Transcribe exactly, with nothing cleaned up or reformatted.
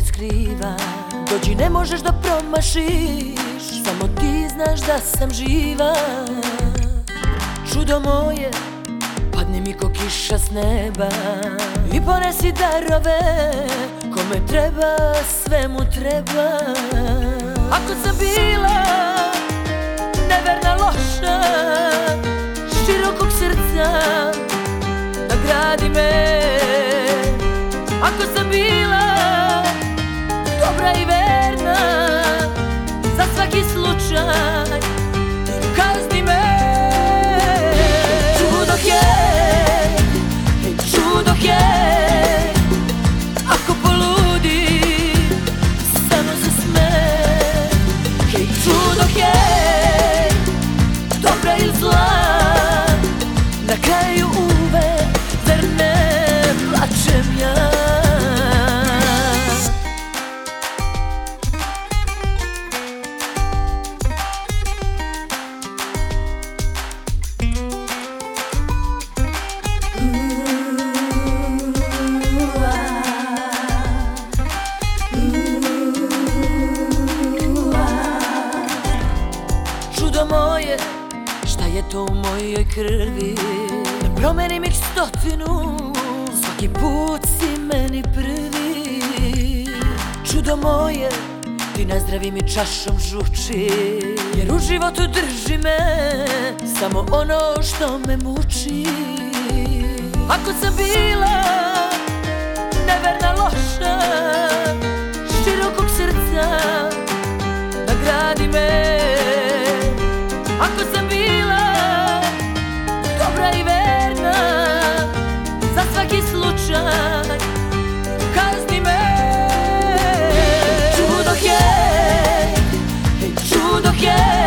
pored skriva. Dođi, ne možeš da promašiš, samo ti znaš da sam živa. Čudo moje, padni mi ko kiša s neba i ponesi darove, kome treba, sve mu treba. Ako sam bila neverna, loša, širokog srca, nagradi me. Ako sam bila dobra i verna, za svaki slučaj ti kazni me. Čudo je, hej čudo je, ako poludi, samo se sme. Hej čudo je, dobra ili zla, na kraju uvek, zar ne plačem ja. Čudo moje, šta je to u mojoj krvi, da promenim ih stotinu, svaki put si meni prvi. Čudo moje, ti nazdravi mi čašom žuči, jer u životu drži me samo ono što me muči. Ako sam bila neverna, loša, širokog srca, nagradi me. Ako sam bila dobra i verna, za svaki slučaj kazni me. Čudo je, hej čudo je,